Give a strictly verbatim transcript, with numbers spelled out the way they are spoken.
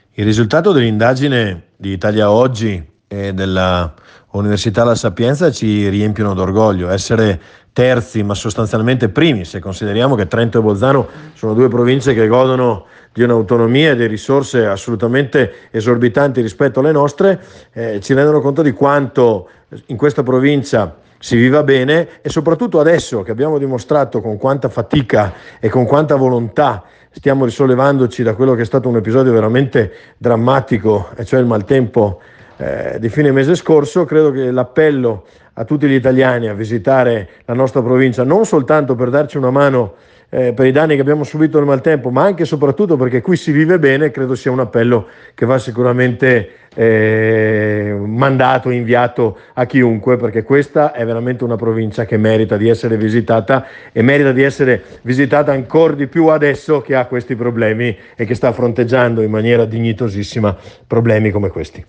Il risultato dell'indagine di Italia Oggi e della Università La Sapienza ci riempiono d'orgoglio. Essere terzi, ma sostanzialmente primi, se consideriamo che Trento e Bolzano sono due province che godono di un'autonomia e di risorse assolutamente esorbitanti rispetto alle nostre, eh, ci rendono conto di quanto in questa provincia si viva bene, e soprattutto adesso che abbiamo dimostrato con quanta fatica e con quanta volontà stiamo risollevandoci da quello che è stato un episodio veramente drammatico, e cioè il maltempo eh, di fine mese scorso. Credo che l'appello a tutti gli italiani a visitare la nostra provincia, non soltanto per darci una mano eh, per i danni che abbiamo subito nel maltempo, ma anche e soprattutto perché qui si vive bene, credo sia un appello che va sicuramente eh, mandato, inviato a chiunque, perché questa è veramente una provincia che merita di essere visitata, e merita di essere visitata ancora di più adesso che ha questi problemi e che sta fronteggiando in maniera dignitosissima problemi come questi.